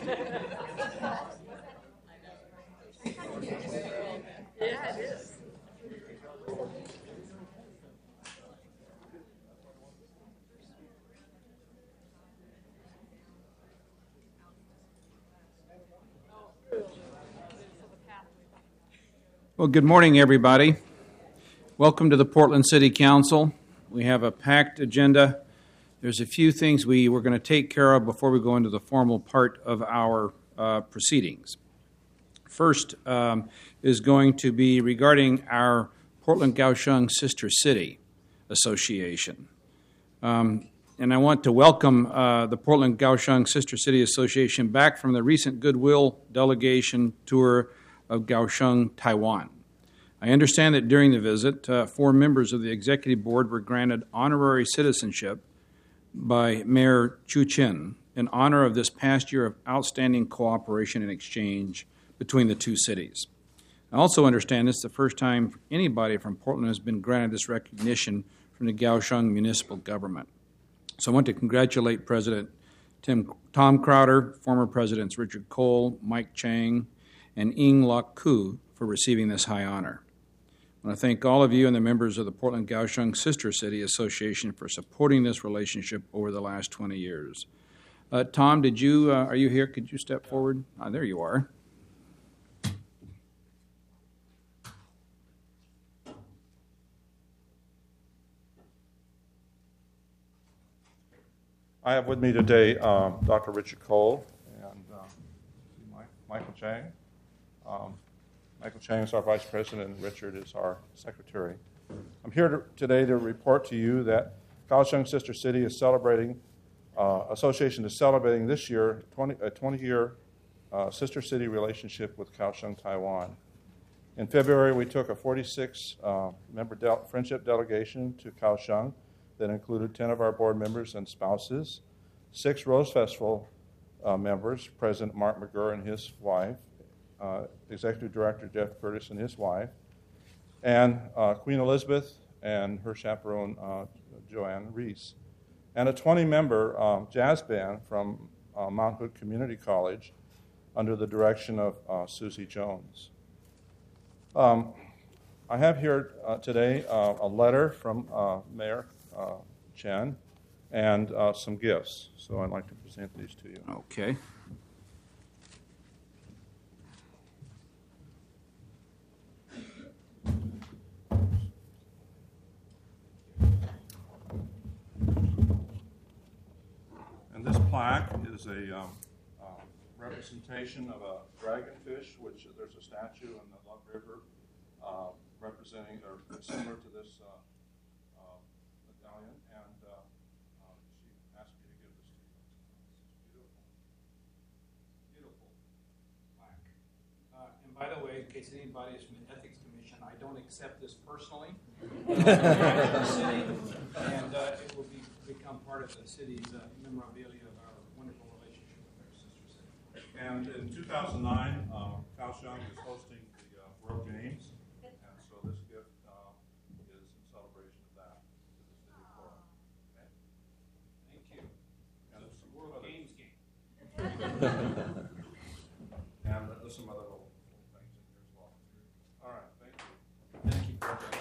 Yeah, it is. Well, good morning, everybody. Welcome to the Portland City Council. We have a packed agenda. There's a few things we're going to take care of before we go into the formal part of our proceedings. First is going to be regarding our Portland-Kaohsiung Sister City Association. And I want to welcome the Portland-Kaohsiung Sister City Association back from the recent Goodwill delegation tour of Kaohsiung, Taiwan. I understand that during the visit, 4 members of the executive board were granted honorary citizenship by Mayor Chu Chin in honor of this past year of outstanding cooperation and exchange between the two cities. I also understand it's the first time anybody from Portland has been granted this recognition from the Kaohsiung municipal government. So I want to congratulate President Tom Crowder, former Presidents Richard Cole, Mike Chang, and Ying Lok Koo for receiving this high honor. I want to thank all of you and the members of the Portland-Kaohsiung Sister City Association for supporting this relationship over the last 20 years. Tom, are you here? Could you step forward? There you are. I have with me today Dr. Richard Cole and Michael Chang. Michael Chang is our Vice President and Richard is our Secretary. I'm here today to report to you that Kaohsiung Sister City is celebrating, Association is celebrating this year a 20-year sister city relationship with Kaohsiung, Taiwan. In February, we took a 46-member friendship delegation to Kaohsiung that included 10 of our board members and spouses, 6 Rose Festival members, President Mark McGurr and his wife, Executive Director Jeff Curtis and his wife, and Queen Elizabeth and her chaperone Joanne Reese, and a 20-member jazz band from Mount Hood Community College under the direction of Susie Jones. I have here today a letter from Mayor Chen and some gifts, so I'd like to present these to you. Okay. This plaque is a representation of a dragonfish, which there's a statue in the Love River representing or similar to this medallion, and she asked me to give this to you. It's beautiful plaque. And by the way, in case anybody is from the Ethics Commission, I don't accept this personally. And it will become part of the city's memorabilia of our wonderful relationship with our sister city. And in 2009, Kaohsiung is hosting the World Games, and so this gift is in celebration of that to the city of Portland. Okay? Thank you. And So it's the World Games game. And there's some other little things in here as well. All right, thank you. Thank you, President.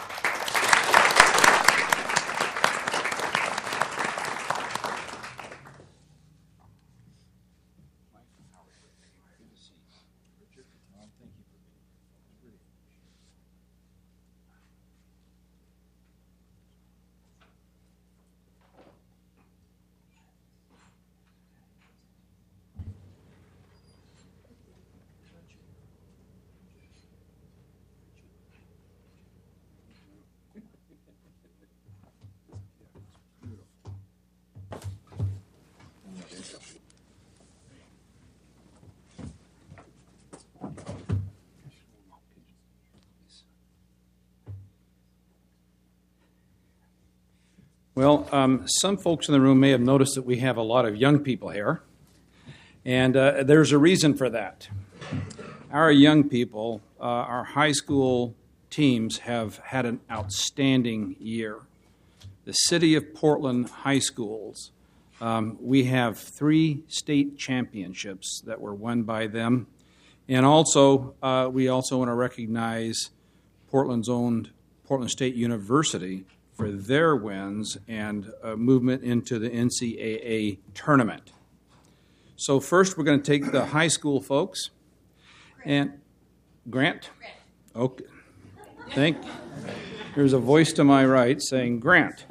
Well, some folks in the room may have noticed that we have a lot of young people here, and there's a reason for that. Our young people, our high school teams have had an outstanding year. The City of Portland high schools We have 3 state championships that were won by them. And also, we also want to recognize Portland's own Portland State University for their wins and movement into the NCAA tournament. So first, we're going to take the high school folks. And Grant? Okay. Thank you. There's a voice to my right saying Grant.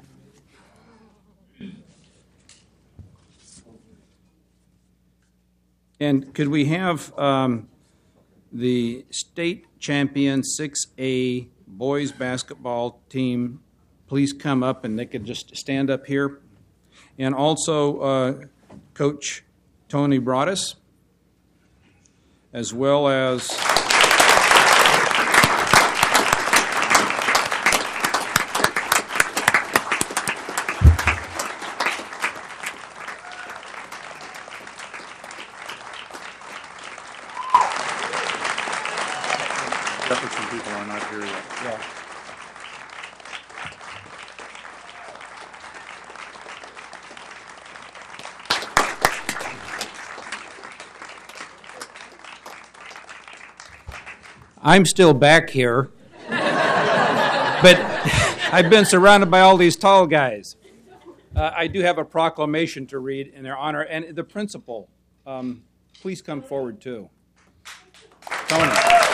And could we have the state champion 6A boys basketball team please come up, and they could just stand up here? And also Coach Tony Broaddus, as well as Jefferson people are not here yet. yeah. I'm still back here, but I've been surrounded by all these tall guys. I do have a proclamation to read in their honor, and the principal, please come forward too. Tony.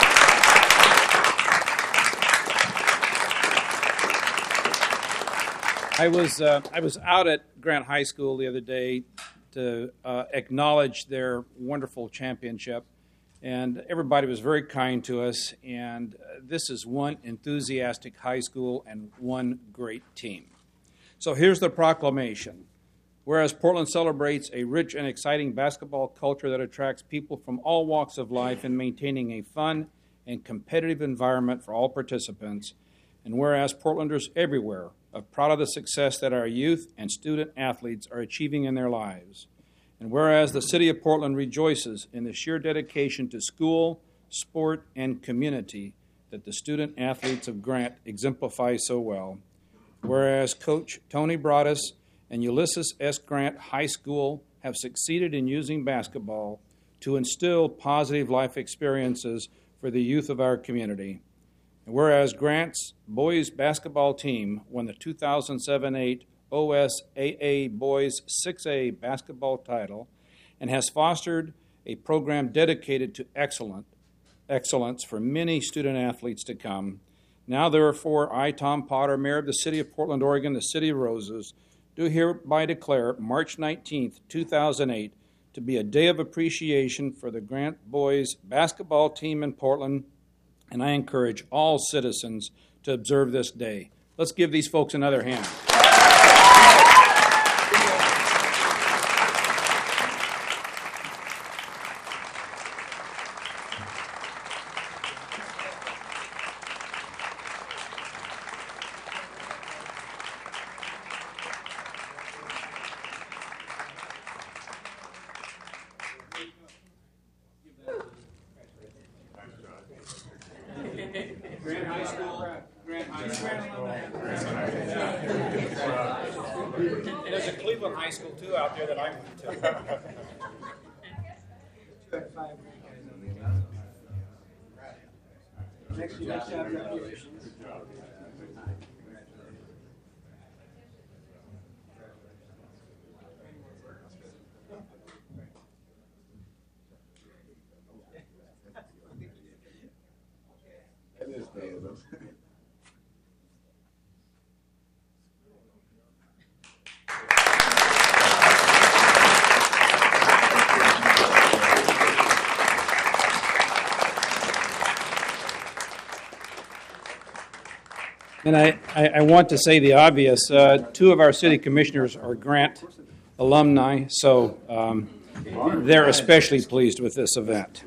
I was out at Grant High School the other day to acknowledge their wonderful championship. And everybody was very kind to us, and this is one enthusiastic high school and one great team. So here's the proclamation. Whereas Portland celebrates a rich and exciting basketball culture that attracts people from all walks of life in maintaining a fun and competitive environment for all participants, and whereas Portlanders everywhere are proud of the success that our youth and student athletes are achieving in their lives. And whereas the City of Portland rejoices in the sheer dedication to school, sport, and community that the student athletes of Grant exemplify so well. Whereas Coach Tony Broaddus and Ulysses S. Grant High School have succeeded in using basketball to instill positive life experiences for the youth of our community. And whereas Grant's boys basketball team won the 2007-8 OSAA Boys 6A basketball title and has fostered a program dedicated to excellence for many student athletes to come. Now, therefore, I, Tom Potter, Mayor of the City of Portland, Oregon, the City of Roses, do hereby declare March 19th, 2008 to be a day of appreciation for the Grant boys basketball team in Portland, and I encourage all citizens to observe this day. Let's give these folks another hand. Grant High School. There's a Cleveland High School, too, out there that I went to. And I want to say the obvious. 2 of our city commissioners are Grant alumni, so they're especially pleased with this event.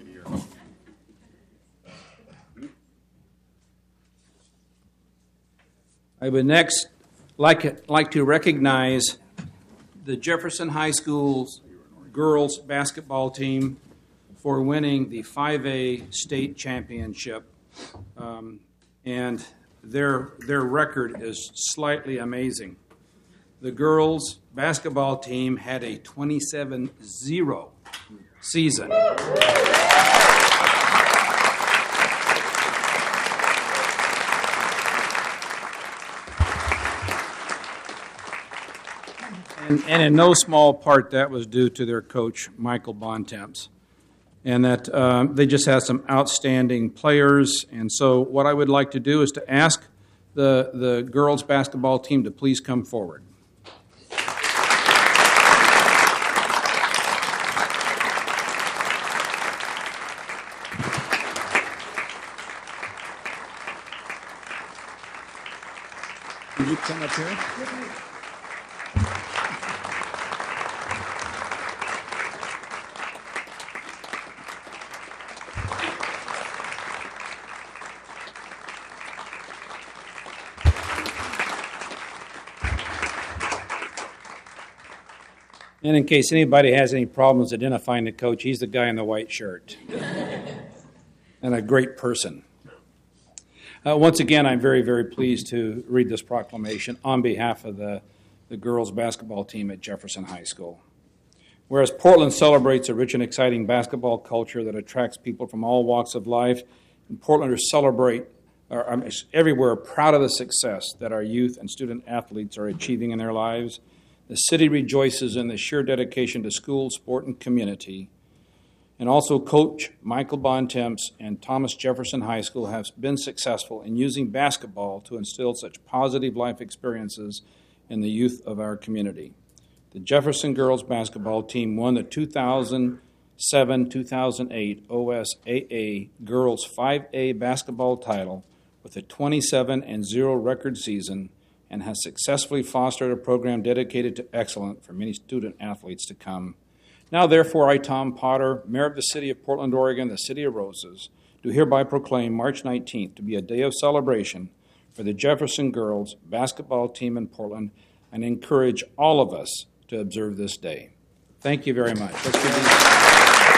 I would next like to recognize the Jefferson High School's girls basketball team for winning the 5A state championship. And their record is slightly amazing. the girls' basketball team had a 27-0 season. And in no small part, that was due to their coach, Michael Bontemps, and that they just had some outstanding players. And so what I would like to do is to ask the girls' basketball team to please come forward. Would you come up here? And in case anybody has any problems identifying the coach, he's the guy in the white shirt. And a great person. Once again, I'm very, very pleased to read this proclamation on behalf of the girls' basketball team at Jefferson High School. Whereas Portland celebrates a rich and exciting basketball culture that attracts people from all walks of life, and Portlanders are everywhere proud of the success that our youth and student athletes are achieving in their lives. The city rejoices in the sheer dedication to school, sport, and community. And also Coach Michael Bontemps and Thomas Jefferson High School have been successful in using basketball to instill such positive life experiences in the youth of our community. The Jefferson girls basketball team won the 2007-2008 OSAA Girls 5A basketball title with a 27-0 record season, and has successfully fostered a program dedicated to excellence for many student athletes to come. Now, therefore, I, Tom Potter, Mayor of the City of Portland, Oregon, the City of Roses, do hereby proclaim March 19th to be a day of celebration for the Jefferson girls basketball team in Portland, and encourage all of us to observe this day. Thank you very much. Let's begin.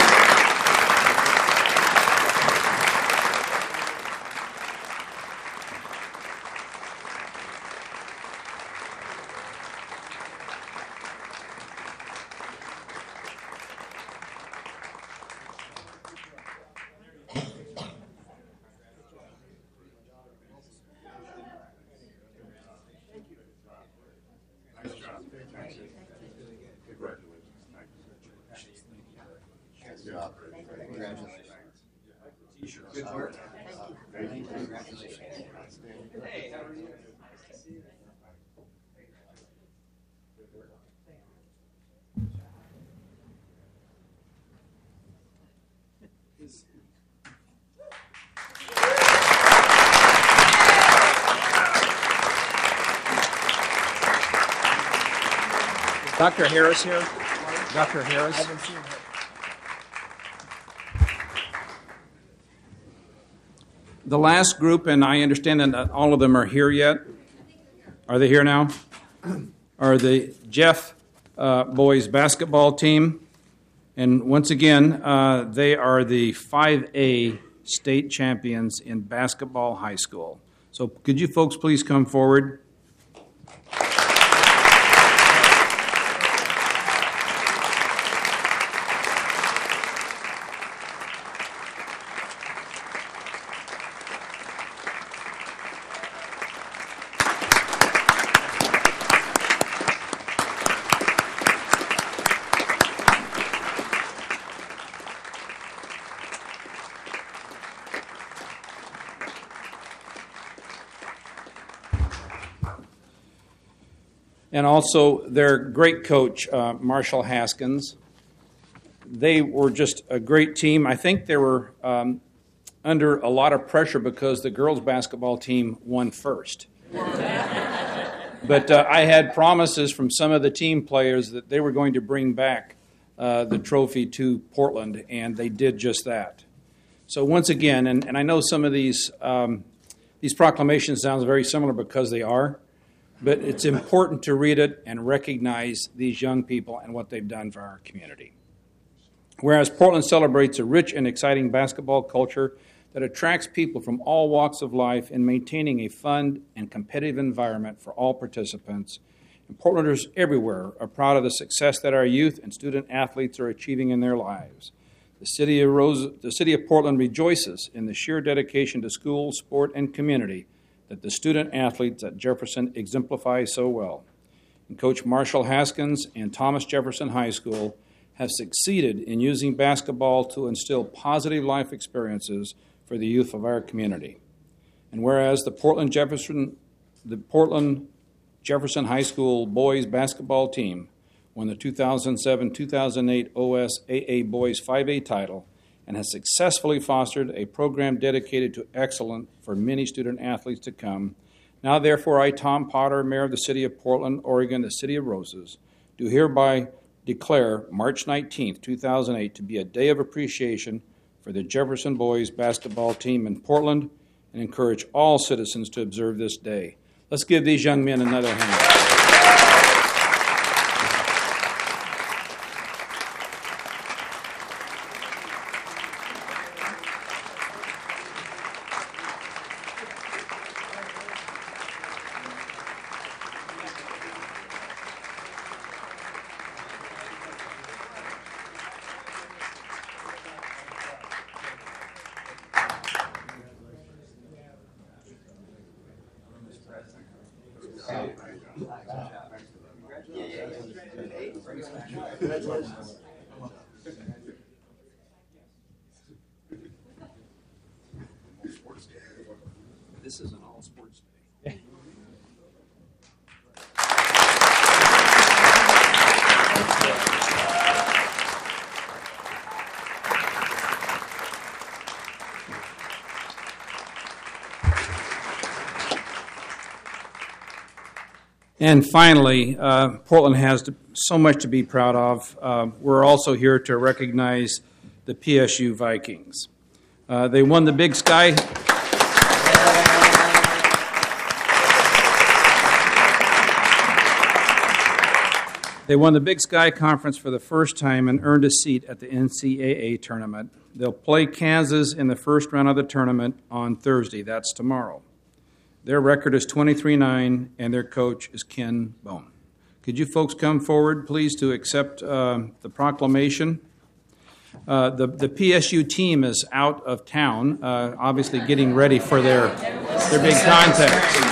Good work. Congratulations. Hey, how are you? Dr. Harris here? Dr. Harris? I haven't seen her. The last group, and I understand that not all of them are here yet. Are they here now? Are the Jeff boys basketball team. And once again, they are the 5A state champions in basketball high school. So could you folks please come forward? And also their great coach, Marshall Haskins. They were just a great team. I think they were under a lot of pressure because the girls' basketball team won first. But I had promises from some of the team players that they were going to bring back the trophy to Portland, and they did just that. So once again, and I know some of these proclamations sound very similar because they are, but it's important to read it and recognize these young people and what they've done for our community. Whereas Portland celebrates a rich and exciting basketball culture that attracts people from all walks of life in maintaining a fun and competitive environment for all participants. And Portlanders everywhere are proud of the success that our youth and student athletes are achieving in their lives. The city of Portland rejoices in the sheer dedication to school, sport, and community that the student athletes at Jefferson exemplify so well. And Coach Marshall Haskins and Thomas Jefferson High School have succeeded in using basketball to instill positive life experiences for the youth of our community. And whereas the Portland Jefferson High School boys basketball team won the 2007-2008 OSAA Boys 5A title and has successfully fostered a program dedicated to excellence for many student athletes to come. Now, therefore, I, Tom Potter, Mayor of the City of Portland, Oregon, the City of Roses, do hereby declare March 19, 2008 to be a day of appreciation for the Jefferson boys basketball team in Portland and encourage all citizens to observe this day. Let's give these young men another hand. This is an all-sports day. And finally, Portland has so much to be proud of. We're also here to recognize the PSU Vikings. They won the Big Sky. They won the Big Sky Conference for the first time and earned a seat at the NCAA tournament. They'll play Kansas in the first round of the tournament on Thursday. That's tomorrow. Their record is 23-9, and their coach is Ken Bone. Could you folks come forward, please, to accept the proclamation? The PSU team is out of town, obviously getting ready for their big contest.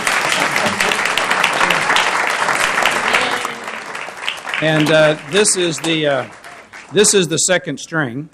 And this is the second string.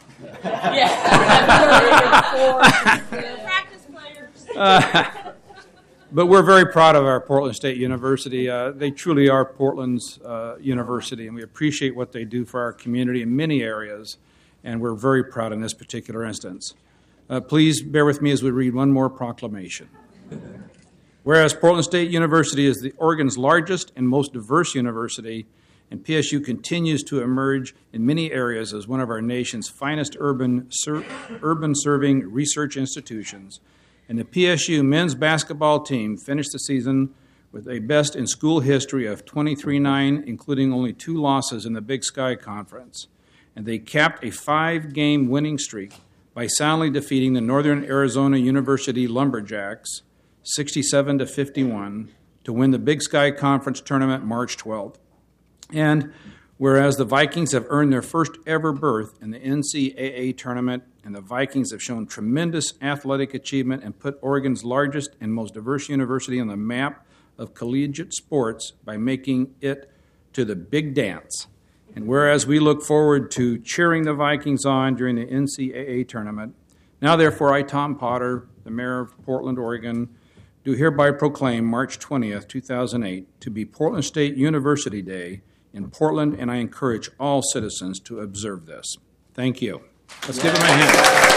Practice players. But we're very proud of our Portland State University. They truly are Portland's university, and we appreciate what they do for our community in many areas, and we're very proud in this particular instance. Please bear with me as we read one more proclamation. Whereas Portland State University is the Oregon's largest and most diverse university, and PSU continues to emerge in many areas as one of our nation's finest urban-serving research institutions, and the PSU men's basketball team finished the season with a best in school history of 23-9, including only 2 losses in the Big Sky Conference. And they capped a 5-game winning streak by soundly defeating the Northern Arizona University Lumberjacks 67-51 to win the Big Sky Conference tournament March 12th. And whereas the Vikings have earned their first ever berth in the NCAA tournament, and the Vikings have shown tremendous athletic achievement and put Oregon's largest and most diverse university on the map of collegiate sports by making it to the big dance. And whereas we look forward to cheering the Vikings on during the NCAA tournament, now therefore I, Tom Potter, the Mayor of Portland, Oregon, do hereby proclaim March 20th, 2008 to be Portland State University Day in Portland, and I encourage all citizens to observe this. Thank you. Let's give them a hand.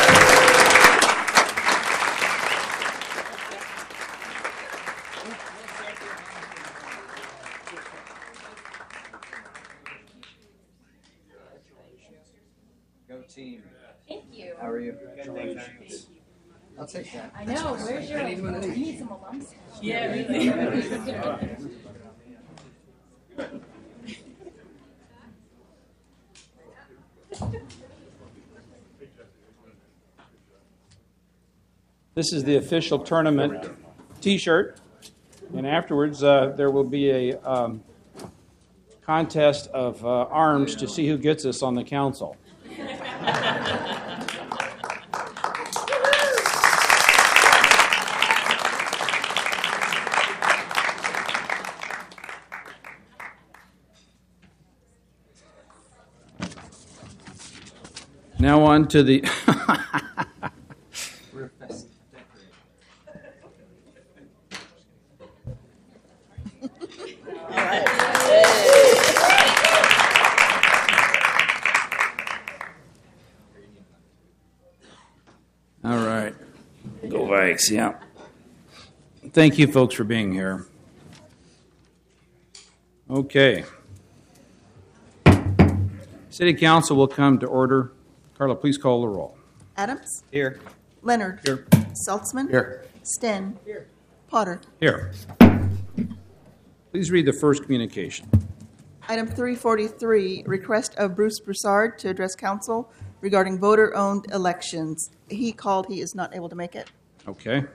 Go team. Thank you. How are you? I'll take that. I know. Where's your? We need some alums. Yeah, This is the official tournament T-shirt, and afterwards there will be a contest of arms to see who gets us on the council. Now on to the... We're festive decorating. All right. Go Vikes, yeah. Thank you, folks, for being here. Okay. City Council will come to order. Carla, please call the roll. Adams. Here. Leonard. Here. Saltzman. Here. Sten. Potter. Here. Please read the first communication. Item 343, request of Bruce Broussard to address council regarding voter-owned elections. He called, he is not able to make it. Okay.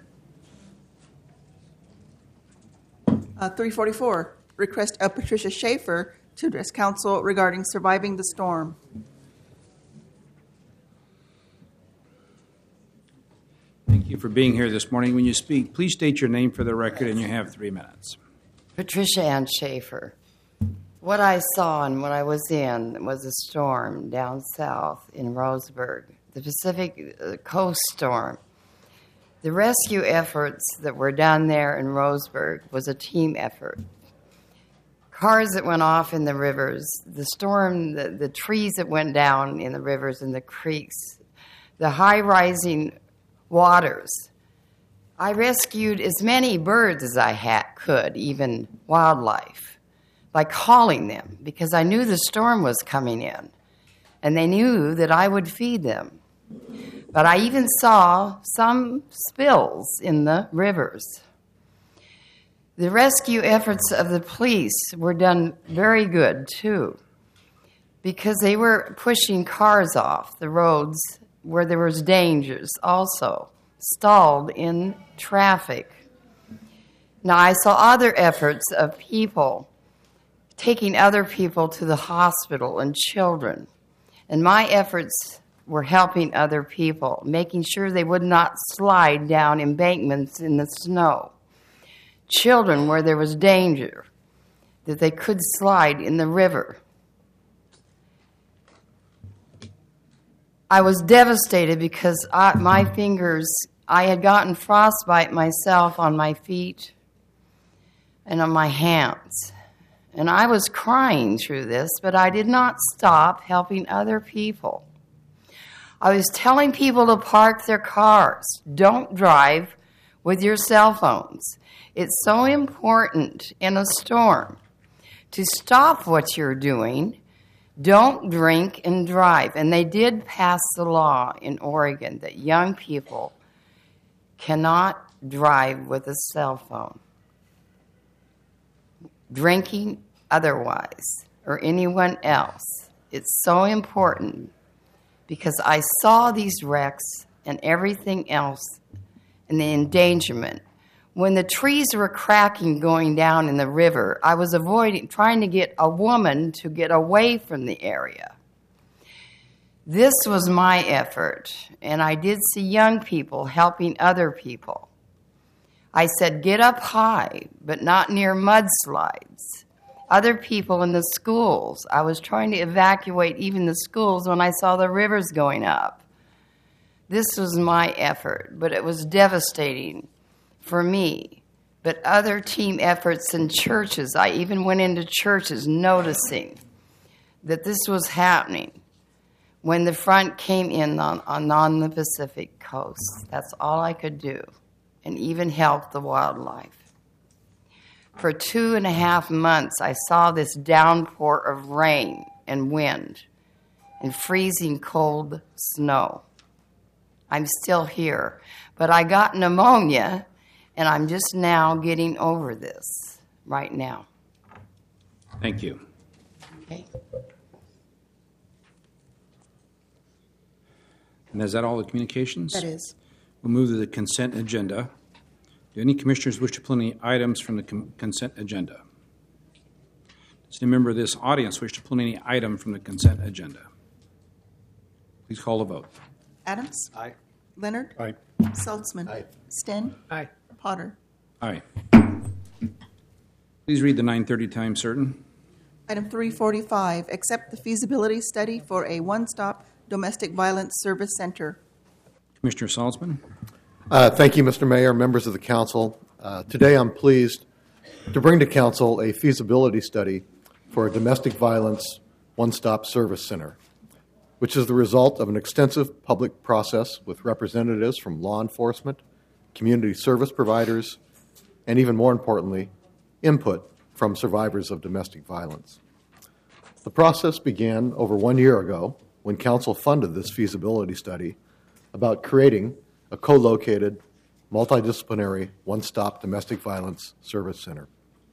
344, request of Patricia Schaefer to address council regarding surviving the storm. Thank you for being here this morning. When you speak, please state your name for the record, and you have 3 minutes. Patricia Ann Schaefer. What I saw and what I was in was a storm down south in Roseburg, the Pacific Coast storm. The rescue efforts that were done there in Roseburg was a team effort. Cars that went off in the rivers, the storm, the trees that went down in the rivers and the creeks, the high-rising waters. I rescued as many birds as I could, even wildlife, by calling them because I knew the storm was coming in, and they knew that I would feed them. But I even saw some spills in the rivers. The rescue efforts of the police were done very good, too, because they were pushing cars off the roads where there was dangers also, stalled in traffic. Now, I saw other efforts of people taking other people to the hospital and children. And my efforts were helping other people, making sure they would not slide down embankments in the snow. Children where there was danger, that they could slide in the river. I was devastated because my fingers, I had gotten frostbite myself on my feet and on my hands. And I was crying through this, but I did not stop helping other people. I was telling people to park their cars. Don't drive with your cell phones. It's so important in a storm to stop what you're doing. Don't drink and drive. And they did pass the law in Oregon that young people cannot drive with a cell phone. Drinking otherwise, or anyone else. It's so important because I saw these wrecks and everything else and the endangerment. When the trees were cracking going down in the river, I was trying to get a woman to get away from the area. This was my effort, and I did see young people helping other people. I said, get up high, but not near mudslides. Other people in the schools, I was trying to evacuate even the schools when I saw the rivers going up. This was my effort, but it was devastating for me. But other team efforts in churches, I even went into churches noticing that this was happening when the front came in on the Pacific coast. That's all I could do, and even help the wildlife. For 2.5 months, I saw this downpour of rain and wind and freezing cold snow. I'm still here, but I got pneumonia, and I'm just now getting over this right now. Thank you. Okay. And is that all the communications? That is. We'll move to the consent agenda. Do any commissioners wish to pull any items from the consent agenda? Does any member of this audience wish to pull any item from the consent agenda? Please call the vote. Adams. Aye. Leonard. Aye. Saltzman. Aye. Sten. Aye. Potter. Aye. Please read the 9:30 time certain. Item 345, accept the feasibility study for a one-stop domestic violence service center. Commissioner Salzman. Thank you, Mr. Mayor, members of the council. Today I'm pleased to bring to council a feasibility study for a domestic violence one-stop service center, which is the result of an extensive public process with representatives from law enforcement, community service providers, and even more importantly, input from survivors of domestic violence. The process began over 1 year ago when council funded this feasibility study about creating a co-located, multidisciplinary, one-stop domestic violence service center.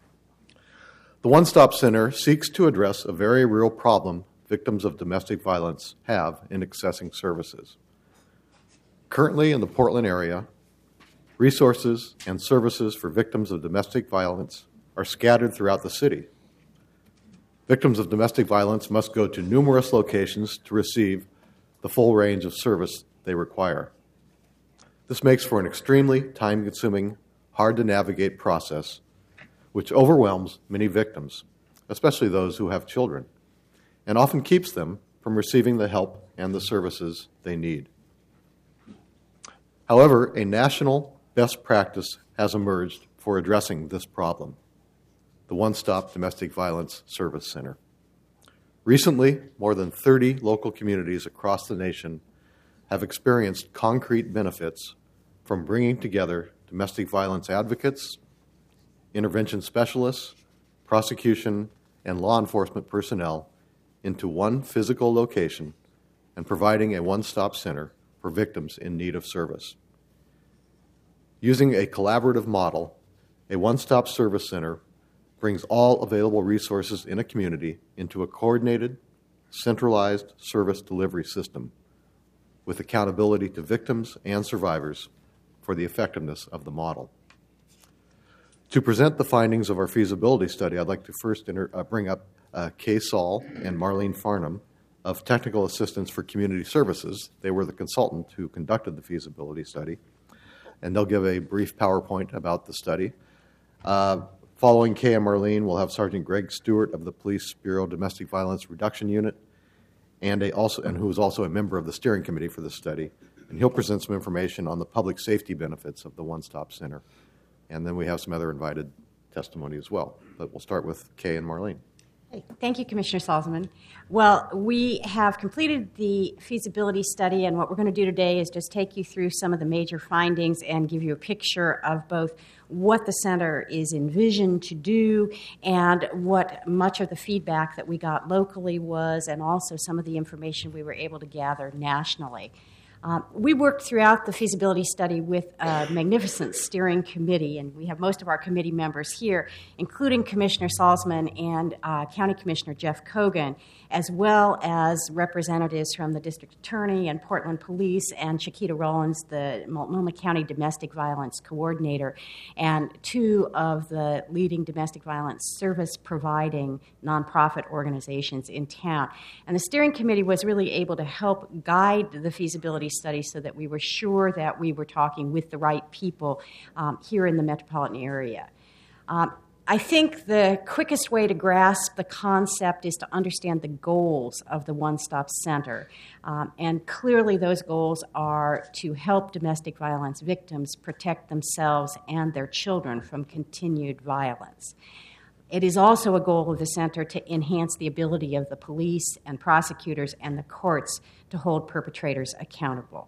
The One-Stop Center seeks to address a very real problem victims of domestic violence have in accessing services. Currently in the Portland area, resources and services for victims of domestic violence are scattered throughout the city. Victims of domestic violence must go to numerous locations to receive the full range of service they require. This makes for an extremely time-consuming, hard-to-navigate process which overwhelms many victims, especially those who have children, and often keeps them from receiving the help and the services they need. However, a national best practice has emerged for addressing this problem: the One-Stop Domestic Violence Service Center. Recently, more than 30 local communities across the nation have experienced concrete benefits from bringing together domestic violence advocates, intervention specialists, prosecution, and law enforcement personnel into one physical location and providing a one-stop center for victims in need of service. Using a collaborative model, a one-stop service center brings all available resources in a community into a coordinated, centralized service delivery system with accountability to victims and survivors for the effectiveness of the model. To present the findings of our feasibility study, I'd like to first bring up Kay Saul and Marlene Farnham of Technical Assistance for Community Services. They were the consultant who conducted the feasibility study, and they'll give a brief PowerPoint about the study. Following Kay and Marlene, we'll have Sergeant Greg Stewart of the Police Bureau Domestic Violence Reduction Unit, and who is also a member of the steering committee for this study, and he'll present some information on the public safety benefits of the One-Stop Center. And then we have some other invited testimony as well. But we'll start with Kay and Marlene. Thank you, Commissioner Salzman. Well, we have completed the feasibility study, and what we're going to do today is just take you through some of the major findings and give you a picture of both what the center is envisioned to do and what much of the feedback that we got locally was, and also some of the information we were able to gather nationally. We worked throughout the feasibility study with a magnificent steering committee, and we have most of our committee members here, including Commissioner Salzman and County Commissioner Jeff Kogan, as well as representatives from the District Attorney and Portland Police and Chiquita Rollins, the Multnomah County Domestic Violence Coordinator, and two of the leading domestic violence service-providing nonprofit organizations in town. And the steering committee was really able to help guide the feasibility study so that we were sure that we were talking with the right people here in the metropolitan area. I think the quickest way to grasp the concept is to understand the goals of the One-Stop Center. And clearly those goals are to help domestic violence victims protect themselves and their children from continued violence. It is also a goal of the center to enhance the ability of the police and prosecutors and the courts to hold perpetrators accountable.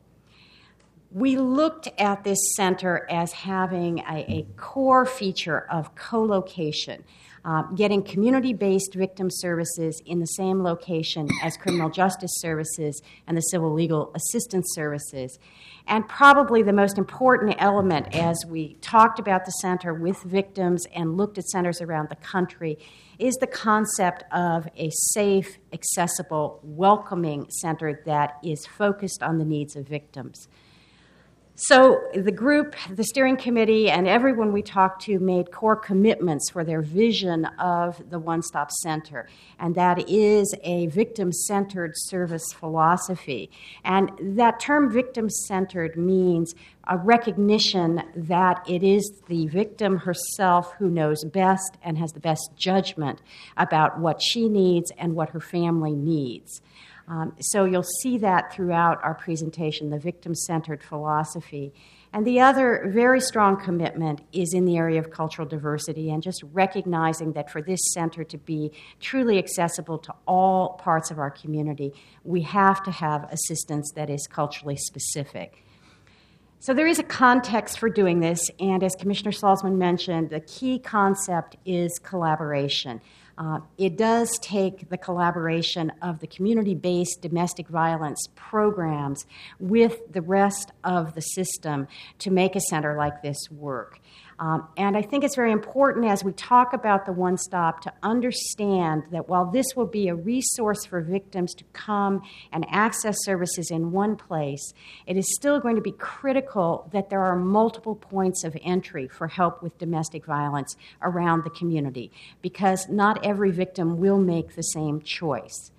We looked at this center as having a core feature of co-location, getting community-based victim services in the same location as criminal justice services and the civil legal assistance services. And probably the most important element as we talked about the center with victims and looked at centers around the country is the concept of a safe, accessible, welcoming center that is focused on the needs of victims. So the group, the steering committee, and everyone we talked to made core commitments for their vision of the One Stop Center, and that is a victim-centered service philosophy. And that term victim-centered means a recognition that it is the victim herself who knows best and has the best judgment about what she needs and what her family needs. So you'll see that throughout our presentation, the victim-centered philosophy. And the other very strong commitment is in the area of cultural diversity and just recognizing that for this center to be truly accessible to all parts of our community, we have to have assistance that is culturally specific. So there is a context for doing this, and as Commissioner Salzman mentioned, the key concept is collaboration. It does take the collaboration of the community-based domestic violence programs with the rest of the system to make a center like this work. And I think it's very important as we talk about the One Stop to understand that while this will be a resource for victims to come and access services in one place, it is still going to be critical that there are multiple points of entry for help with domestic violence around the community, because not every victim will make the same choice.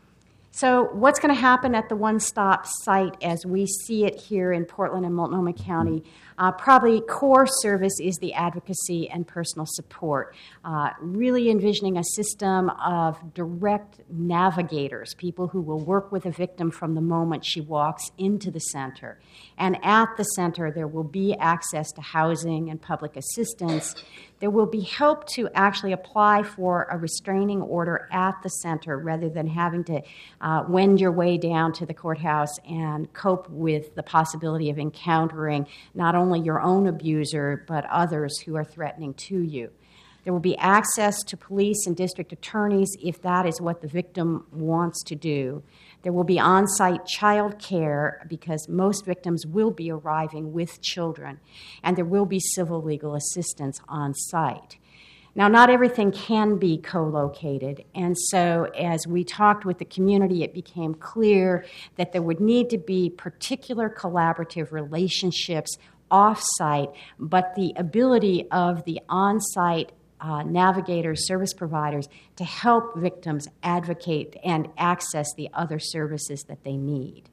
So what's going to happen at the One Stop site as we see it here in Portland and Multnomah County? Probably core service is the advocacy and personal support, really envisioning a system of direct navigators, people who will work with a victim from the moment she walks into the center. And at the center, there will be access to housing and public assistance. There will be help to actually apply for a restraining order at the center rather than having to wend your way down to the courthouse and cope with the possibility of encountering not only your own abuser but others who are threatening to you. There will be access to police and district attorneys if that is what the victim wants to do. There will be on-site child care because most victims will be arriving with children, and there will be civil legal assistance on site. Now, not everything can be co-located, and so as we talked with the community, it became clear that there would need to be particular collaborative relationships off-site, but the ability of the on-site navigators, service providers, to help victims advocate and access the other services that they need.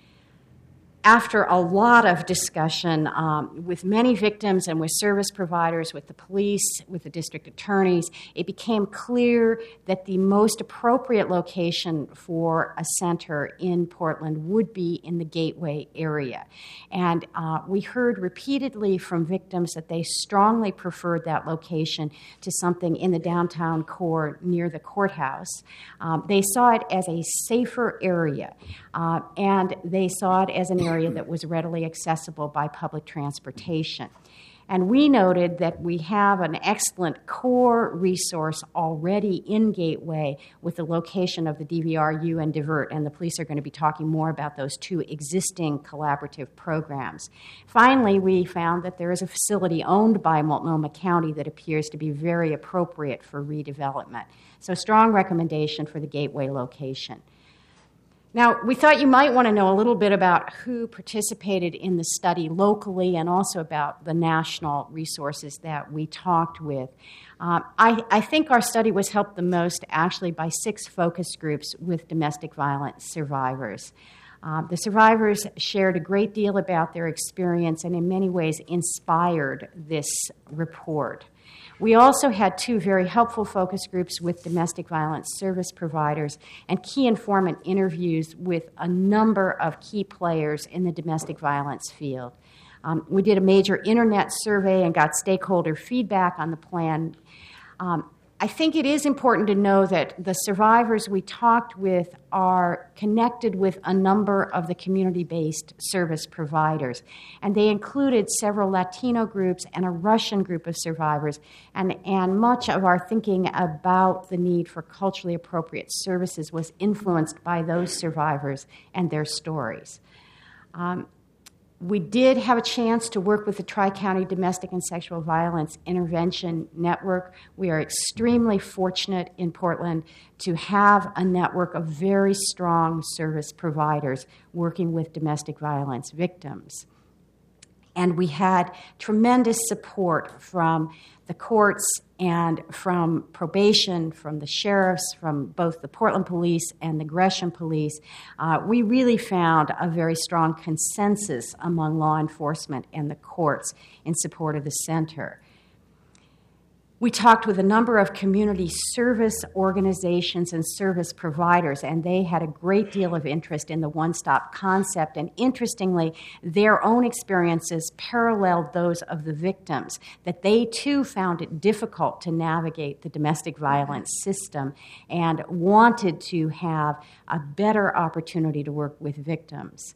After a lot of discussion with many victims and with service providers, with the police, with the district attorneys, it became clear that the most appropriate location for a center in Portland would be in the Gateway area. And we heard repeatedly from victims that they strongly preferred that location to something in the downtown core near the courthouse. They saw it as a safer area, and they saw it as an area that was readily accessible by public transportation. And we noted that we have an excellent core resource already in Gateway with the location of the DVRU and Divert, and the police are going to be talking more about those two existing collaborative programs. Finally, we found that there is a facility owned by Multnomah County that appears to be very appropriate for redevelopment. So strong recommendation for the Gateway location. Now, we thought you might want to know a little bit about who participated in the study locally and also about the national resources that we talked with. I think our study was helped the most actually by 6 focus groups with domestic violence survivors. The survivors shared a great deal about their experience and in many ways inspired this report. We also had 2 very helpful focus groups with domestic violence service providers and key informant interviews with a number of key players in the domestic violence field. We did a major internet survey and got stakeholder feedback on the plan. I think it is important to know that the survivors we talked with are connected with a number of the community-based service providers, and they included several Latino groups and a Russian group of survivors, and much of our thinking about the need for culturally appropriate services was influenced by those survivors and their stories. We did have a chance to work with the Tri-County Domestic and Sexual Violence Intervention Network. We are extremely fortunate in Portland to have a network of very strong service providers working with domestic violence victims. And we had tremendous support from the courts and from probation, from the sheriffs, from both the Portland Police and the Gresham Police. We really found a very strong consensus among law enforcement and the courts in support of the center. We talked with a number of community service organizations and service providers, and they had a great deal of interest in the one-stop concept. And interestingly, their own experiences paralleled those of the victims, that they too found it difficult to navigate the domestic violence system and wanted to have a better opportunity to work with victims.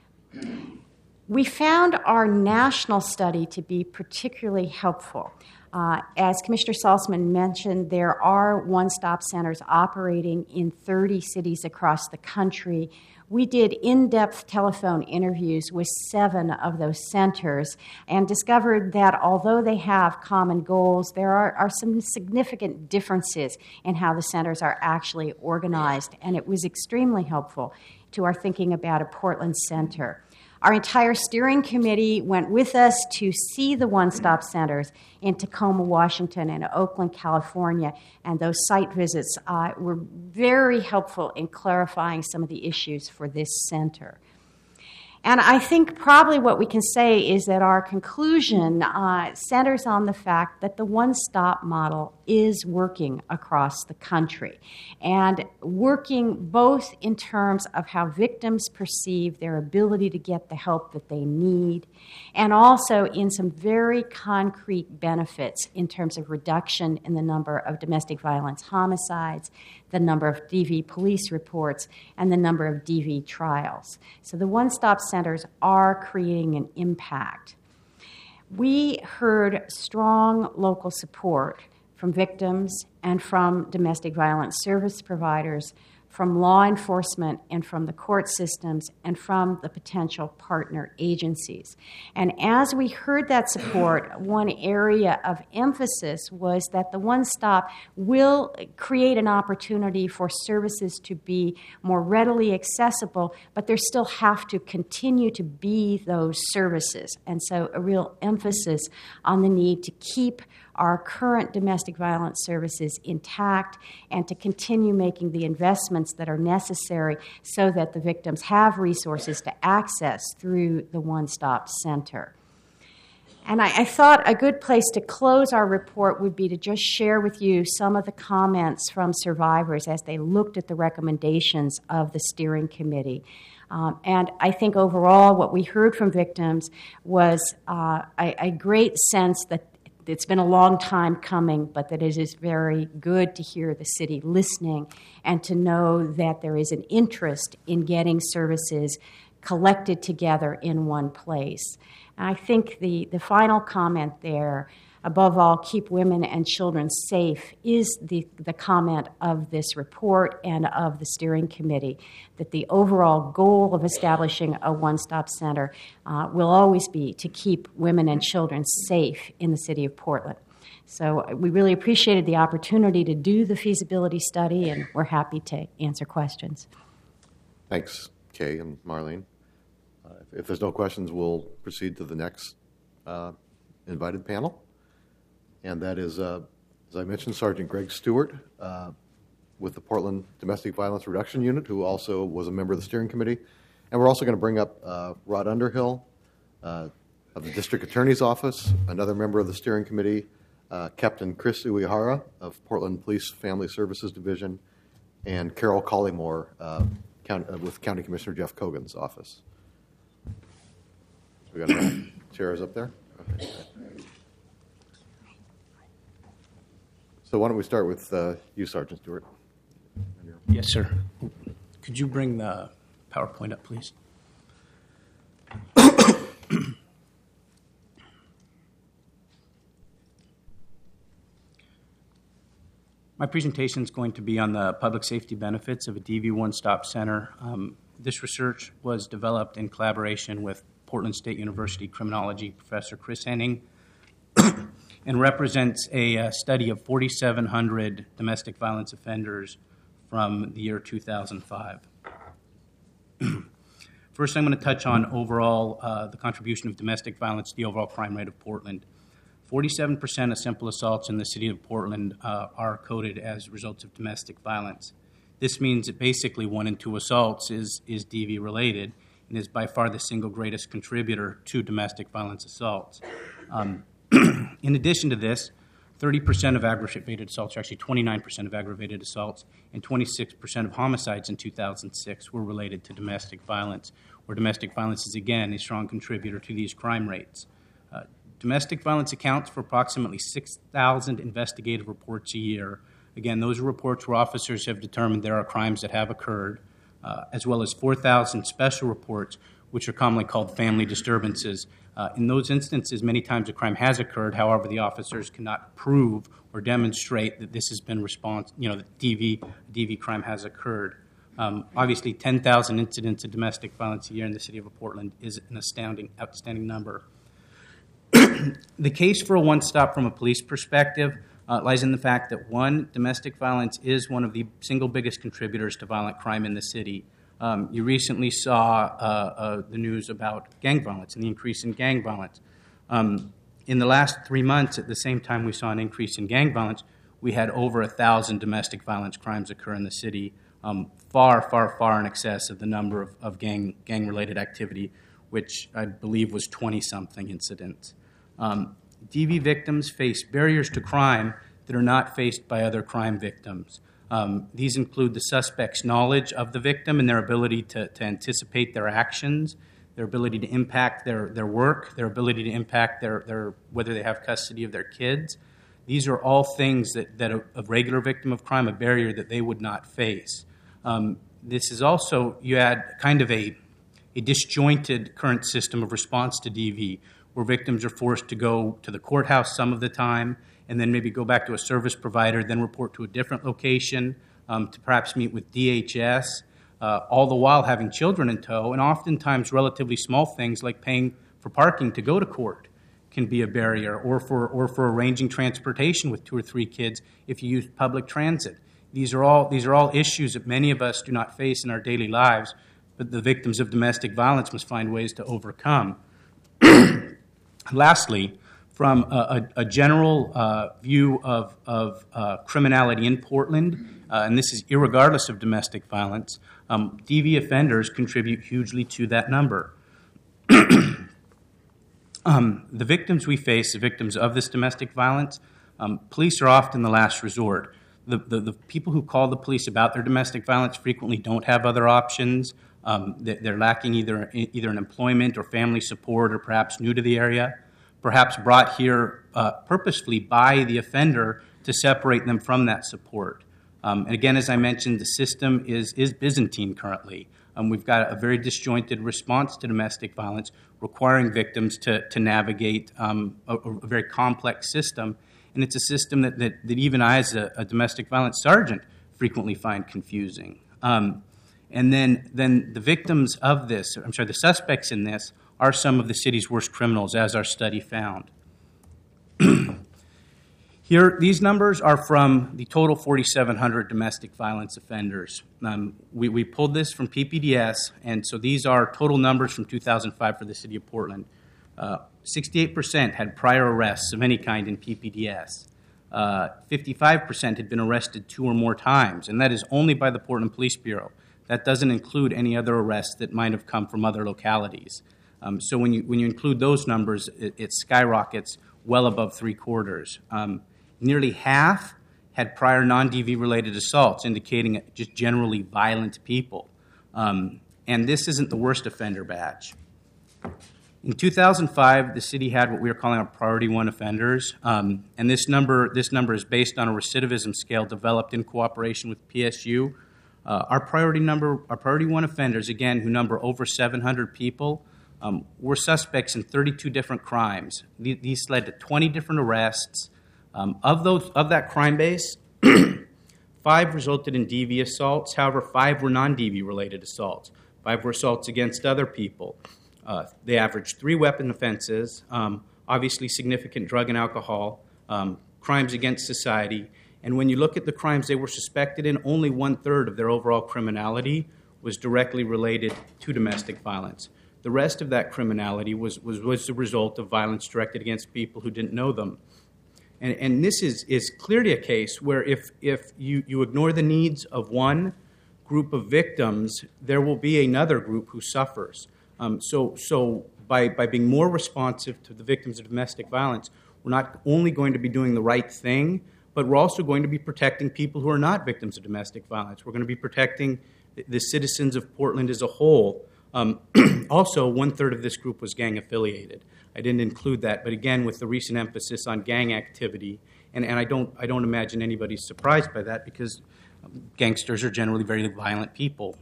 We found our national study to be particularly helpful. As Commissioner Salzman mentioned, there are one-stop centers operating in 30 cities across the country. We did in-depth telephone interviews with 7 of those centers and discovered that although they have common goals, there are some significant differences in how the centers are actually organized, and it was extremely helpful to our thinking about a Portland center. Our entire steering committee went with us to see the one-stop centers in Tacoma, Washington, and Oakland, California, and those site visits were very helpful in clarifying some of the issues for this center. And I think probably what we can say is that our conclusion centers on the fact that the one-stop model is working across the country, and working both in terms of how victims perceive their ability to get the help that they need, and also in some very concrete benefits in terms of reduction in the number of domestic violence homicides, the number of DV police reports, and the number of DV trials. So the one-stop centers are creating an impact. We heard strong local support from victims and from domestic violence service providers, from law enforcement and from the court systems and from the potential partner agencies. And as we heard that support, one area of emphasis was that the one-stop will create an opportunity for services to be more readily accessible, but there still have to continue to be those services. And so a real emphasis on the need to keep our current domestic violence services intact and to continue making the investments that are necessary so that the victims have resources to access through the one-stop center. And I thought a good place to close our report would be to just share with you some of the comments from survivors as they looked at the recommendations of the steering committee. And I think overall what we heard from victims was a great sense that it's been a long time coming, but that it is very good to hear the city listening and to know that there is an interest in getting services collected together in one place. And I think the final comment there, above all, keep women and children safe, is the comment of this report and of the steering committee, that the overall goal of establishing a one-stop center will always be to keep women and children safe in the city of Portland. So we really appreciated the opportunity to do the feasibility study, and we're happy to answer questions. Thanks, Kay and Marlene. If there's no questions, we'll proceed to the next invited panel. And that is, as I mentioned, Sergeant Greg Stewart with the Portland Domestic Violence Reduction Unit, who also was a member of the steering committee. And we're also going to bring up Rod Underhill of the District Attorney's Office, another member of the steering committee, Captain Chris Uehara of Portland Police Family Services Division, and Carol Collymore with County Commissioner Jeff Cogan's office. We got chairs up there? Okay. So why don't we start with you, Sergeant Stewart? Yes, sir. Could you bring the PowerPoint up, please? My presentation is going to be on the public safety benefits of a DV one-stop center. This research was developed in collaboration with Portland State University criminology professor Chris Henning and represents a study of 4,700 domestic violence offenders from the year 2005. First, I'm going to touch on overall the contribution of domestic violence to the overall crime rate of Portland. 47% of simple assaults in the city of Portland are coded as results of domestic violence. This means that basically 1 in 2 assaults is DV related and is by far the single greatest contributor to domestic violence assaults. In addition to this, 30% of aggravated assaults, or actually 29% of aggravated assaults, and 26% of homicides in 2006 were related to domestic violence, where domestic violence is, again, a strong contributor to these crime rates. Domestic violence accounts for approximately 6,000 investigative reports a year. Again, those are reports where officers have determined there are crimes that have occurred, as well as 4,000 special reports, which are commonly called family disturbances. In those instances, many times a crime has occurred. However, the officers cannot prove or demonstrate that this has been that DV crime has occurred. Obviously, 10,000 incidents of domestic violence a year in the city of Portland is an outstanding number. The case for a one-stop from a police perspective lies in the fact that, one, domestic violence is one of the single biggest contributors to violent crime in the city. You recently saw the news about gang violence and the increase in gang violence. In the last 3 months, at the same time we saw an increase in gang violence, we had over 1,000 domestic violence crimes occur in the city, far, far, far in excess of the number of gang-related activity, which I believe was 20-something incidents. DV victims face barriers to crime that are not faced by other crime victims. These include the suspect's knowledge of the victim and their ability to anticipate their actions, their ability to impact their work, their ability to impact their whether they have custody of their kids. These are all things that a regular victim of crime, a barrier that they would not face. This is also, you add kind of a disjointed current system of response to DV, where victims are forced to go to the courthouse some of the time, and then maybe go back to a service provider, then report to a different location to perhaps meet with DHS, all the while having children in tow, and oftentimes relatively small things like paying for parking to go to court can be a barrier, or for arranging transportation with 2 or 3 kids if you use public transit. These are all issues that many of us do not face in our daily lives, but the victims of domestic violence must find ways to overcome. Lastly, from a general view of criminality in Portland, and this is irregardless of domestic violence, DV offenders contribute hugely to that number. The victims we face, the victims of this domestic violence, police are often the last resort. The people who call the police about their domestic violence frequently don't have other options. They're lacking either an employment or family support, or perhaps new to the area, perhaps brought here purposefully by the offender to separate them from that support. And again, as I mentioned, the system is Byzantine currently. We've got a very disjointed response to domestic violence, requiring victims to navigate a very complex system. And it's a system that even I, as a domestic violence sergeant, frequently find confusing. And then the victims of this, the suspects in this, are some of the city's worst criminals, as our study found. Here, these numbers are from the total 4,700 domestic violence offenders. We pulled this from PPDS, and so these are total numbers from 2005 for the city of Portland. 68% had prior arrests of any kind in PPDS. 55% had been arrested 2 or more times, and that is only by the Portland Police Bureau. That doesn't include any other arrests that might have come from other localities. So when you include those numbers, it skyrockets well above 3/4. Nearly half had prior non-DV-related assaults, indicating just generally violent people. And this isn't the worst offender batch. In 2005, the city had what we are calling our Priority 1 offenders, and this number is based on a recidivism scale developed in cooperation with PSU. Our Priority 1 offenders, again, who number over 700 people, were suspects in 32 different crimes. These led to 20 different arrests. Of that crime base, 5 resulted in DV assaults. However, 5 were non-DV related assaults. 5 were assaults against other people. They averaged 3 weapon offenses, obviously significant drug and alcohol, crimes against society. And when you look at the crimes they were suspected in, only 1/3 of their overall criminality was directly related to domestic violence. The rest of that criminality was the result of violence directed against people who didn't know them. And this is clearly a case where if you ignore the needs of one group of victims, there will be another group who suffers. So by being more responsive to the victims of domestic violence, we're not only going to be doing the right thing, but we're also going to be protecting people who are not victims of domestic violence. We're going to be protecting the citizens of Portland as a whole. Also, 1/3 of this group was gang affiliated. I didn't include that, but again, with the recent emphasis on gang activity, and I don't imagine anybody's surprised by that because gangsters are generally very violent people.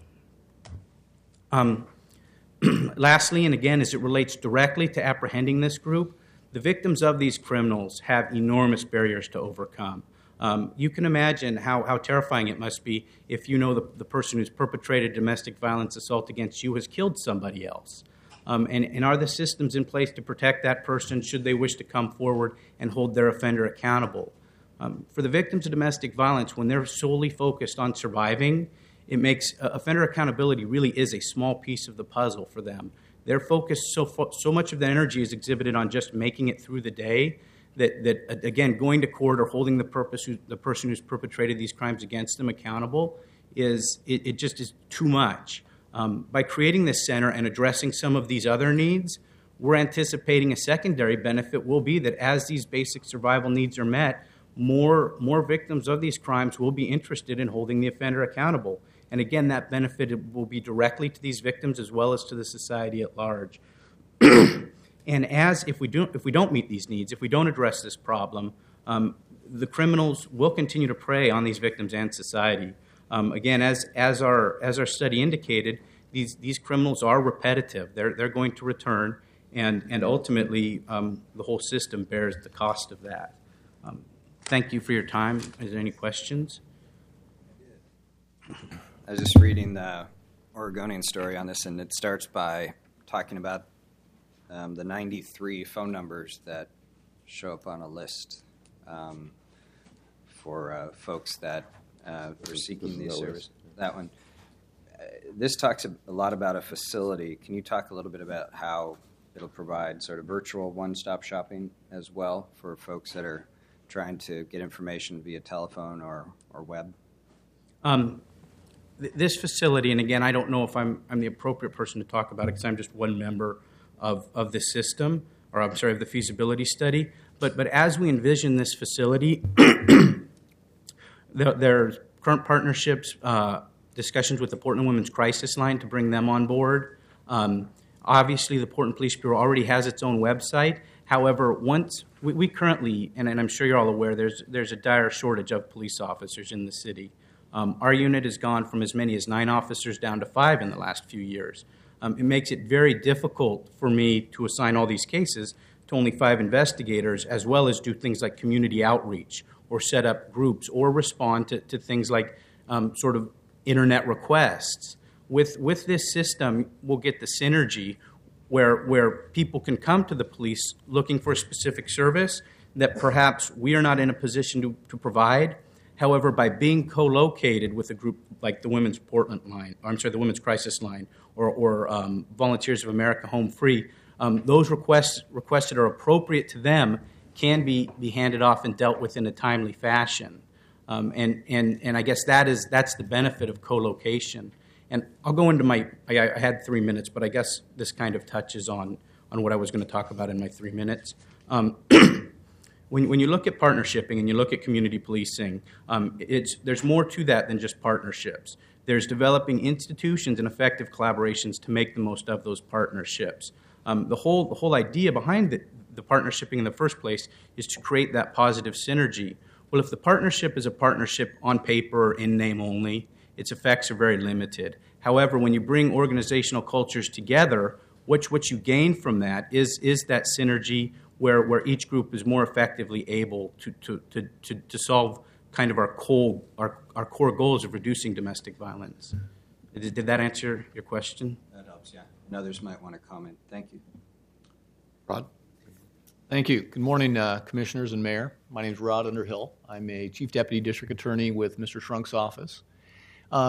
Lastly, and again, as it relates directly to apprehending this group, the victims of these criminals have enormous barriers to overcome. You can imagine how terrifying it must be if you know the person who's perpetrated domestic violence assault against you has killed somebody else. And are the systems in place to protect that person should they wish to come forward and hold their offender accountable? For the victims of domestic violence, when they're solely focused on surviving, it makes offender accountability really is a small piece of the puzzle for them. Their focus, so much of their energy is exhibited on just making it through the day that again, going to court or holding the person who's perpetrated these crimes against them accountable it just is too much. By creating this center and addressing some of these other needs, we're anticipating a secondary benefit will be that as these basic survival needs are met, more victims of these crimes will be interested in holding the offender accountable. And again, that benefit will be directly to these victims as well as to the society at large. And if we don't meet these needs, if we don't address this problem, the criminals will continue to prey on these victims and society. Again, as our study indicated, these criminals are repetitive. They're going to return, and ultimately the whole system bears the cost of that. Thank you for your time. Is there any questions? I was just reading the Oregonian story on this, and it starts by talking about the 93 phone numbers that show up on a list for folks that are seeking these services. That one. This talks a lot about a facility. Can you talk a little bit about how it'll provide sort of virtual one-stop shopping as well for folks that are trying to get information via telephone or web? This facility, and again, I don't know if I'm the appropriate person to talk about it because I'm just one member of the system, or I'm sorry, of the feasibility study. But as we envision this facility, there's current partnerships, discussions with the Portland Women's Crisis Line to bring them on board. Obviously, the Portland Police Bureau already has its own website. However, once we currently, and I'm sure you're all aware, there's a dire shortage of police officers in the city. Our unit has gone from as many as 9 officers down to 5 in the last few years. It makes it very difficult for me to assign all these cases to only 5 investigators, as well as do things like community outreach or set up groups or respond to things like sort of internet requests. With this system, we'll get the synergy where people can come to the police looking for a specific service that perhaps we are not in a position to provide. However, by being co-located with a group like the Women's Portland Line, the Women's Crisis Line, or Volunteers of America Home Free, those requests that are appropriate to them can be handed off and dealt with in a timely fashion. And I guess that's the benefit of co-location. And I'll go into I had 3 minutes, but I guess this kind of touches on what I was going to talk about in my 3 minutes. When you look at partnershiping and you look at community policing, there's more to that than just partnerships. There's developing institutions and effective collaborations to make the most of those partnerships. The whole idea behind the partnershiping in the first place is to create that positive synergy. Well, if the partnership is a partnership on paper or in name only, its effects are very limited. However, when you bring organizational cultures together, what you gain from that is that synergy where each group is more effectively able to solve kind of our core goals of reducing domestic violence. Did that answer your question? That helps, yeah. And others might want to comment. Thank you. Rod? Thank you. Good morning, Commissioners and Mayor. My name is Rod Underhill. I'm a Chief Deputy District Attorney with Mr. Schrunk's office.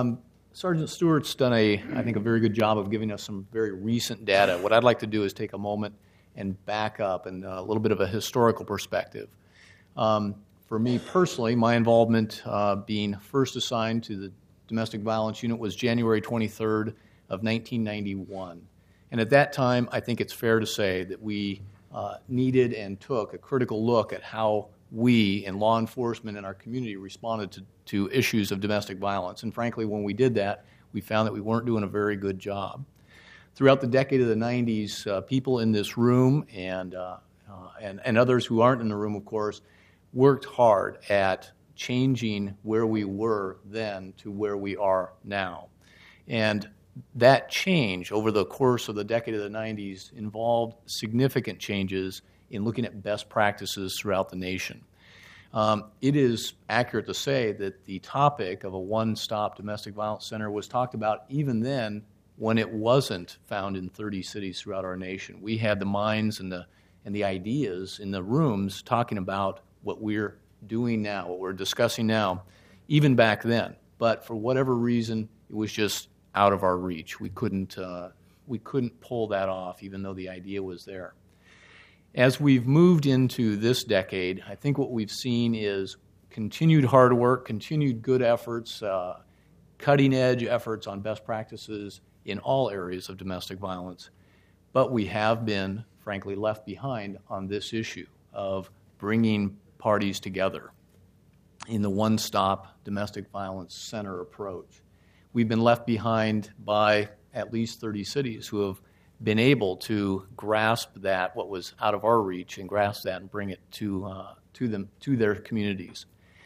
Sergeant Stewart's done I think, a very good job of giving us some very recent data. What I'd like to do is take a moment and back up and a little bit of a historical perspective. For me personally, my involvement being first assigned to the Domestic Violence Unit was January 23rd of 1991. And at that time, I think it's fair to say that we needed and took a critical look at how we in law enforcement and our community responded to issues of domestic violence. And frankly, when we did that, we found that we weren't doing a very good job. Throughout the decade of the 90s, people in this room and others who aren't in the room, of course, worked hard at changing where we were then to where we are now. And that change over the course of the decade of the 90s involved significant changes in looking at best practices throughout the nation. It is accurate to say that the topic of a one-stop domestic violence center was talked about even then when it wasn't found in 30 cities throughout our nation. We had the minds and the ideas in the rooms talking about what we're doing now, what we're discussing now, even back then. But for whatever reason, it was just out of our reach. We couldn't pull that off, even though the idea was there. As we've moved into this decade, I think what we've seen is continued hard work, continued good efforts, cutting-edge efforts on best practices in all areas of domestic violence. But we have been, frankly, left behind on this issue of bringing parties together in the one-stop domestic violence center approach. We've been left behind by at least 30 cities who have been able to grasp that, what was out of our reach, and grasp that and bring it to their communities.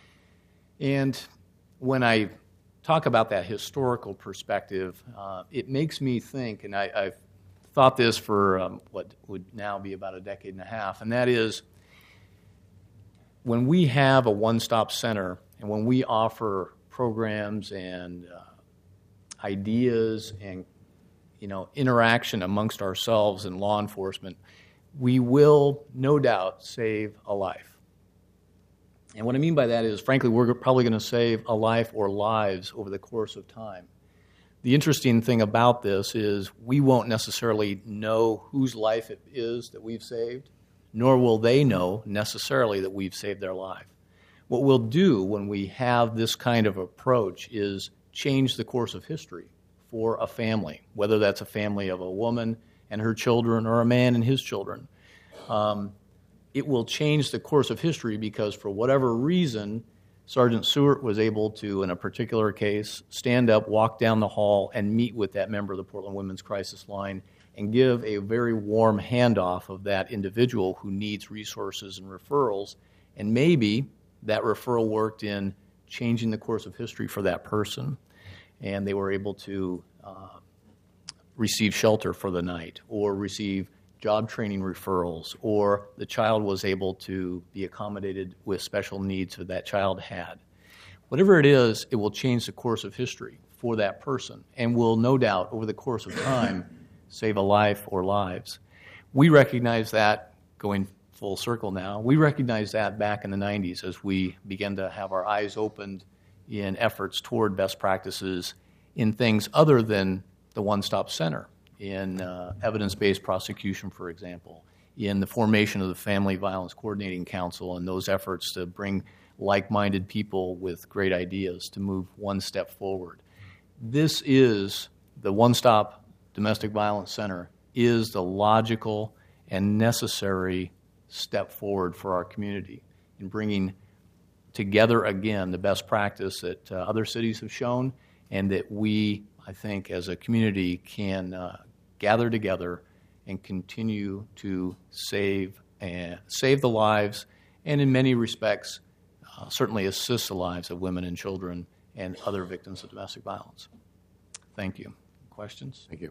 And when I talk about that historical perspective, it makes me think, and I've thought this for what would now be about a decade and a half, and that is when we have a one-stop center and when we offer programs and ideas and interaction amongst ourselves and law enforcement, we will no doubt save a life. And what I mean by that is, frankly, we're probably going to save a life or lives over the course of time. The interesting thing about this is we won't necessarily know whose life it is that we've saved, nor will they know necessarily that we've saved their life. What we'll do when we have this kind of approach is change the course of history for a family, whether that's a family of a woman and her children or a man and his children. It will change the course of history because for whatever reason, Sergeant Stewart was able to, in a particular case, stand up, walk down the hall, and meet with that member of the Portland Women's Crisis Line and give a very warm handoff of that individual who needs resources and referrals. And maybe that referral worked in changing the course of history for that person. And they were able to receive shelter for the night or receive job training referrals, or the child was able to be accommodated with special needs that that child had. Whatever it is, it will change the course of history for that person and will no doubt, over the course of time, save a life or lives. We recognize that, going full circle now, we recognized that back in the 90s as we began to have our eyes opened in efforts toward best practices in things other than the one-stop center, in evidence-based prosecution, for example, in the formation of the Family Violence Coordinating Council and those efforts to bring like-minded people with great ideas to move one step forward. This is the one-stop domestic violence center is the logical and necessary step forward for our community in bringing together again the best practice that other cities have shown and that we, I think, as a community can gather together and continue to save the lives and in many respects certainly assist the lives of women and children and other victims of domestic violence. Thank you. Questions? Thank you.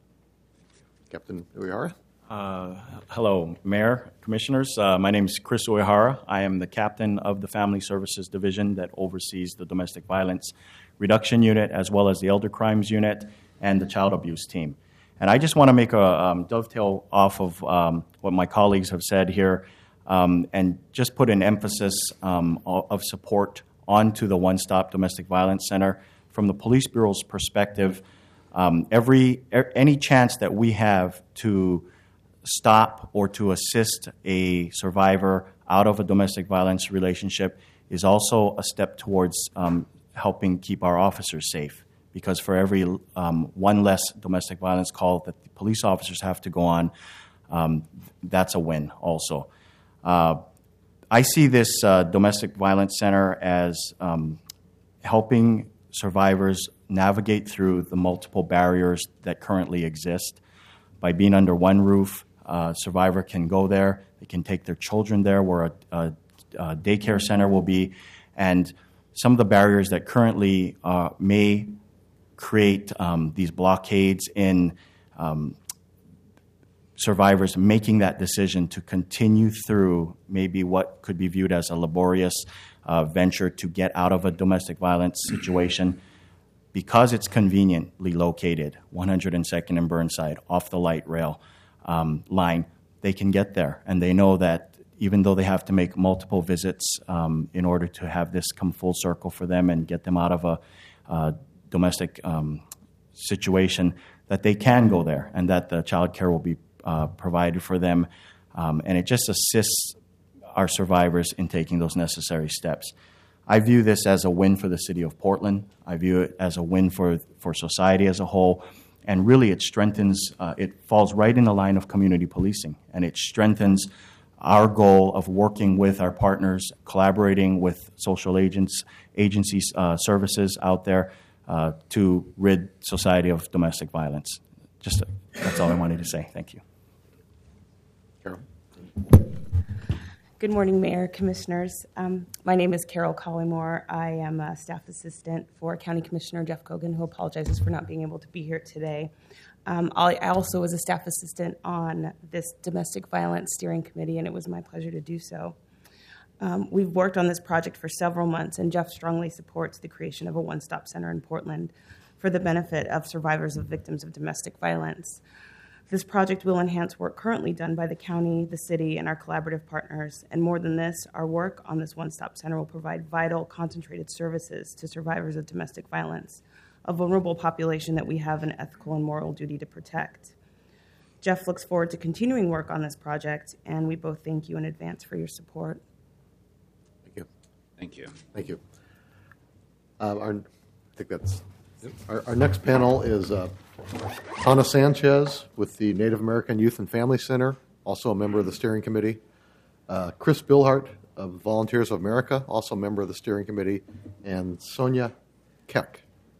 Captain Uehara? Hello, Mayor, Commissioners. My name is Chris Uehara. I am the captain of the Family Services Division that oversees the Domestic Violence Reduction Unit as well as the Elder Crimes Unit and the Child Abuse Team. And I just want to make a dovetail off of what my colleagues have said here and just put an emphasis of support onto the One Stop Domestic Violence Center from the police bureau's perspective, any chance that we have to stop or to assist a survivor out of a domestic violence relationship is also a step towards helping keep our officers safe. Because for every one less domestic violence call that the police officers have to go on, that's a win also. I see this domestic violence center as helping survivors navigate through the multiple barriers that currently exist. By being under one roof, a survivor can go there, they can take their children there where a daycare center will be, and some of the barriers that currently may create these blockades in survivors making that decision to continue through maybe what could be viewed as a laborious venture to get out of a domestic violence situation. Because it's conveniently located, 102nd and Burnside, off the light rail line, they can get there. And they know that even though they have to make multiple visits in order to have this come full circle for them and get them out of a domestic situation, that they can go there and that the child care will be provided for them. And it just assists our survivors in taking those necessary steps. I view this as a win for the city of Portland. I view it as a win for society as a whole. And really it strengthens, it falls right in the line of community policing. And it strengthens our goal of working with our partners, collaborating with social agencies, services out there to rid society of domestic violence. That's all I wanted to say. Thank you. Carol? Good morning, Mayor, Commissioners. My name is Carol Collymore. I am a staff assistant for County Commissioner Jeff Kogan, who apologizes for not being able to be here today. I also was a staff assistant on this domestic violence steering committee, and it was my pleasure to do so. We've worked on this project for several months, and Jeff strongly supports the creation of a one-stop center in Portland for the benefit of survivors of victims of domestic violence. This project will enhance work currently done by the county, the city, and our collaborative partners. And more than this, our work on this one-stop center will provide vital, concentrated services to survivors of domestic violence, a vulnerable population that we have an ethical and moral duty to protect. Jeff looks forward to continuing work on this project, and we both thank you in advance for your support. Thank you. Thank you. Thank you. Our next panel is Tana Sanchez with the Native American Youth and Family Center, also a member of the steering committee. Chris Billhart of Volunteers of America, also a member of the steering committee, and Sonia Keck.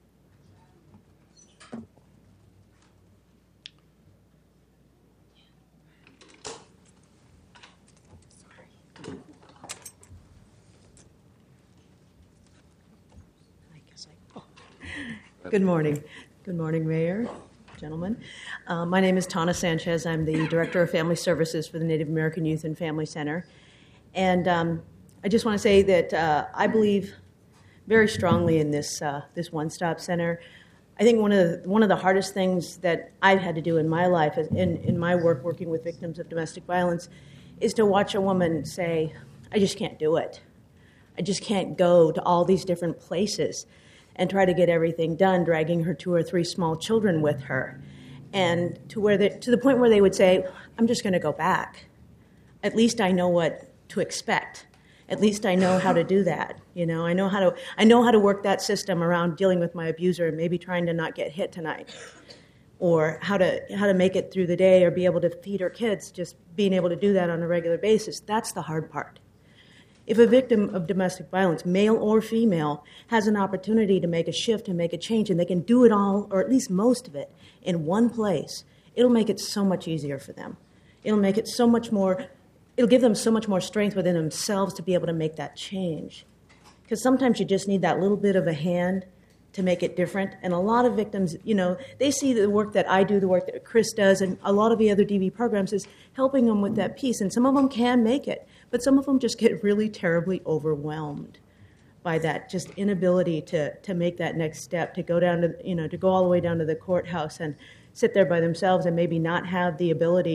Good morning. Good morning, Mayor, gentlemen. My name is Tana Sanchez. I'm the Director of Family Services for the Native American Youth and Family Center. And I just want to say that I believe very strongly in this one-stop center. I think one of the hardest things that I've had to do in my life, in my work working with victims of domestic violence, is to watch a woman say, I just can't do it. I just can't go to all these different places and try to get everything done, dragging her 2 or 3 small children with her, and to the point where they would say, I'm just going to go back. At least I know what to expect. At least I know how to do that. You know, I know how to work that system around dealing with my abuser and maybe trying to not get hit tonight, or how to make it through the day or be able to feed her kids. Just being able to do that on a regular basis, that's the hard part. If a victim of domestic violence, male or female, has an opportunity to make a shift and make a change, and they can do it all, or at least most of it, in one place, it'll make it so much easier for them. It'll make it so much more, it'll give them so much more strength within themselves to be able to make that change. Because sometimes you just need that little bit of a hand to make it different. And a lot of victims, you know, they see the work that I do, the work that Chris does, and a lot of the other DV programs is helping them with that piece. And some of them can make it, but some of them just get really terribly overwhelmed by that just inability to make that next step, to go down to, to go all the way down to the courthouse and sit there by themselves and maybe not have the ability,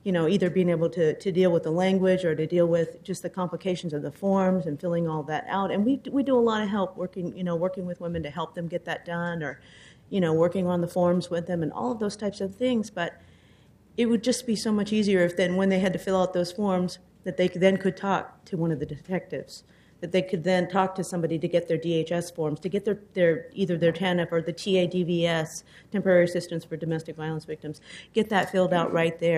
either being able to deal with the language or to deal with just the complications of the forms and filling all that out. And we do a lot of help working with women to help them get that done, or, working on the forms with them and all of those types of things. But it would just be so much easier if then when they had to fill out those forms that they could talk to one of the detectives, that they could then talk to somebody to get their DHS forms, to get their either their TANF or the TADVS, Temporary Assistance for Domestic Violence Victims, get that filled out right there.